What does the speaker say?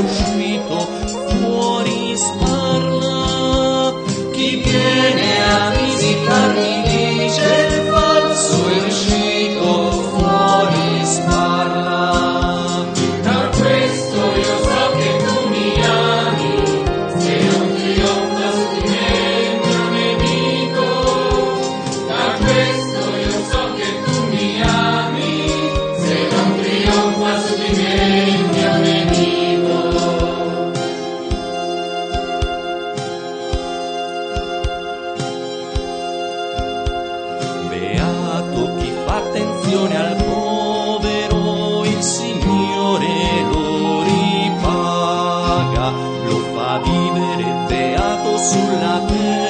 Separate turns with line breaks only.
uscito, fuori sparla. Chi viene a visitarmi dice il falso è uscito, fuori sparla.
Da questo io so che tu mi ami, se non trionfa su di me il mio nemico. Da questo io so che tu mi ami, se non trionfa su di me il mio nemico.
Beato chi fa attenzione al povero, il Signore lo ripaga, lo fa vivere beato sulla terra.